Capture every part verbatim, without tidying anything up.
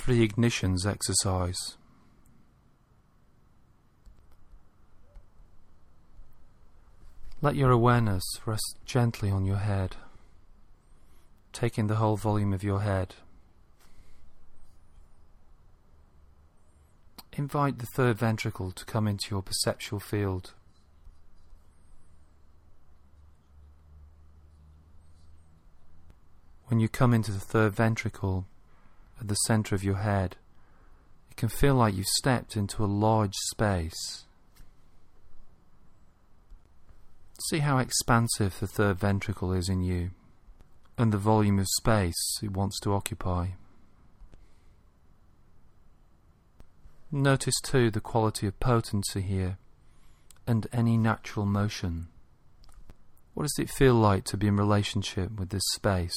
for the ignitions exercise. Let your awareness rest gently on your head, taking the whole volume of your head. Invite the third ventricle to come into your perceptual field. When you come into the third ventricle at the center of your head, it can feel like you've stepped into a large space. See how expansive the third ventricle is in you, and the volume of space it wants to occupy. Notice too the quality of potency here, and any natural motion. What does it feel like to be in relationship with this space?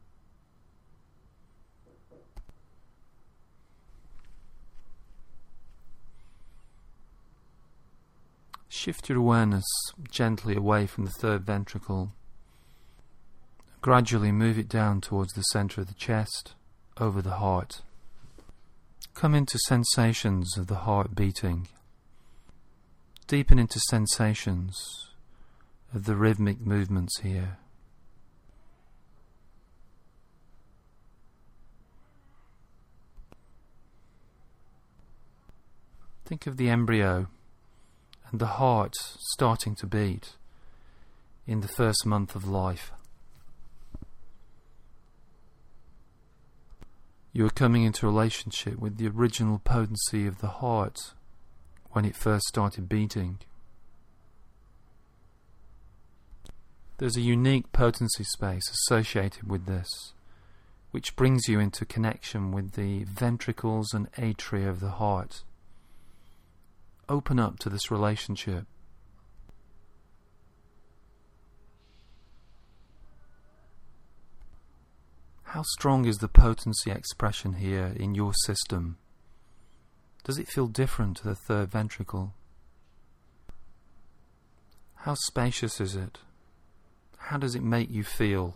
Shift your awareness gently away from the third ventricle. Gradually move it down towards the center of the chest, over the heart. Come into sensations of the heart beating. Deepen into sensations of the rhythmic movements here. Think of the embryo and the heart starting to beat in the first month of life. You are coming into relationship with the original potency of the heart when it first started beating. There's a unique potency space associated with this, which brings you into connection with the ventricles and atria of the heart. Open up to this relationship. How strong is the potency expression here in your system? Does it feel different to the third ventricle? How spacious is it? How does it make you feel?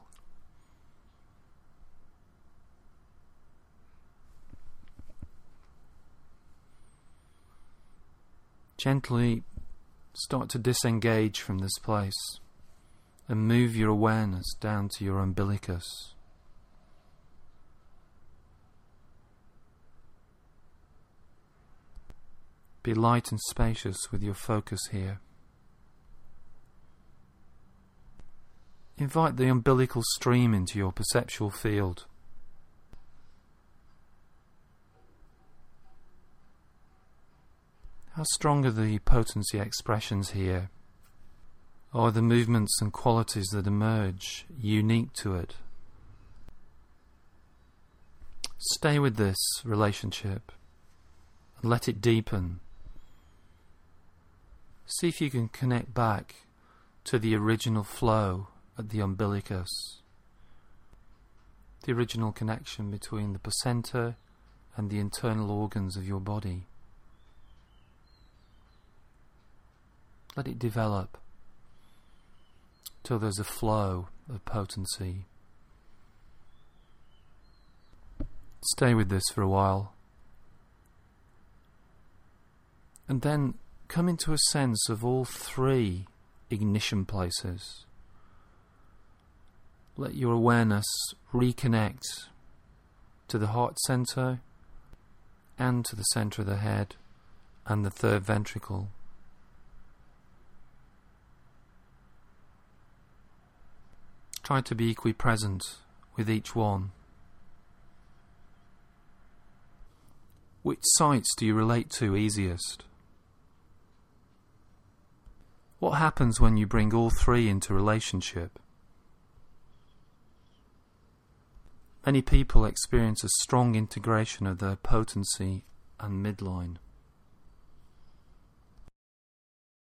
Gently start to disengage from this place and move your awareness down to your umbilicus. Be light and spacious with your focus here. Invite the umbilical stream into your perceptual field. How strong are the potency expressions here? Are the movements and qualities that emerge unique to it? Stay with this relationship and let it deepen. See if you can connect back to the original flow at the umbilicus, the original connection between the placenta and the internal organs of your body. Let it develop till there's a flow of potency. Stay with this for a while, and then come into a sense of all three ignition places. Let your awareness reconnect to the heart center and to the center of the head and the third ventricle. Try to be equally present with each one. Which sites do you relate to easiest? What happens when you bring all three into relationship? Many people experience a strong integration of their potency and midline.